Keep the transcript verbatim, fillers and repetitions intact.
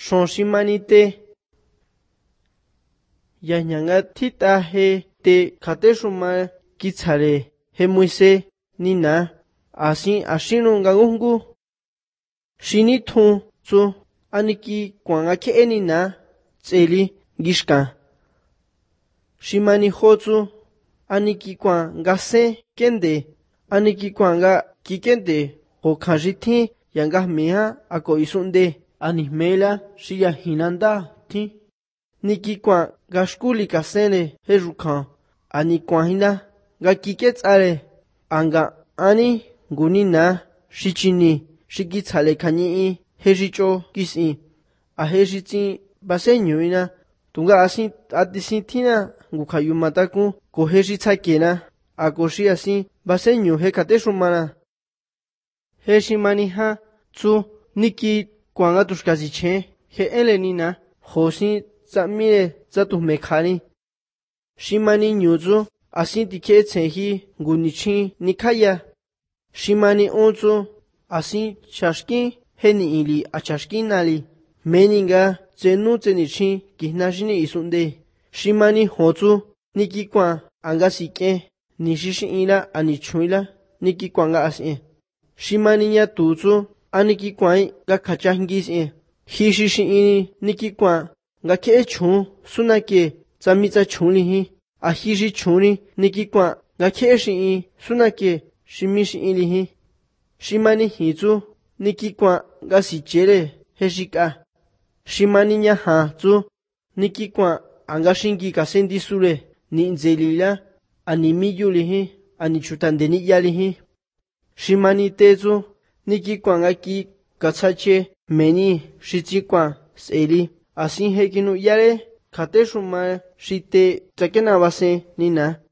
Son shimani te. Ya nyanga thita he te kate shuma kitsare he muise nina. Asin ashinu ngangungu. Shini thun tsu aniki kwanga ke nina. Tseli gishka. Shimani hotsu aniki kwanga se kende. Aniki kwanga kikende ho kanjithi yanga mea ako isunde. Anismela shiya hinanda thi. Niki kwa gashkuli kasene he rukan. Ani kwa hina ga kiketsare. Anga ani gunina shichini shikitsale kanyii he shicho kisi. A he shitsi base nyuina. Tunga asin atisin thina ngukayumataku ko he shitsakena. Ako shi asin base nyu he kate shumana. He shimani ha tsu niki kwanga tushkazi chen he ele nina hosin tsamire tsatu mekhani. Shimani nyuzu asin tike tsenhi ngunichin nikaya. Shimani onzu asin chashkin he ni ili a chashkin nali. Meninga tsenu tsenichin kihnashini isunde. Shimani hozu niki kwa anga sike nishishi ila anichuila niki kwanga asin. Shimani nya tuzu aniki kwai ga kachangis e. Hishishi ini niki kwa ga ke chun sunake tsamitsa chunli hi. A hishi chunli niki kwa ga ke shi sunake shimishi ili hi. Shimani hizu niki kwa ga sichere heshika. Shimani nya hazu niki kwa anga shingi kasendi sure ni nzelila animiyuli hi anichutandeni yali hi. Shimani tezu niki kwanga ki katsache meni shichi kwa seli asin hekinu yare kate shuma shite takena base nina.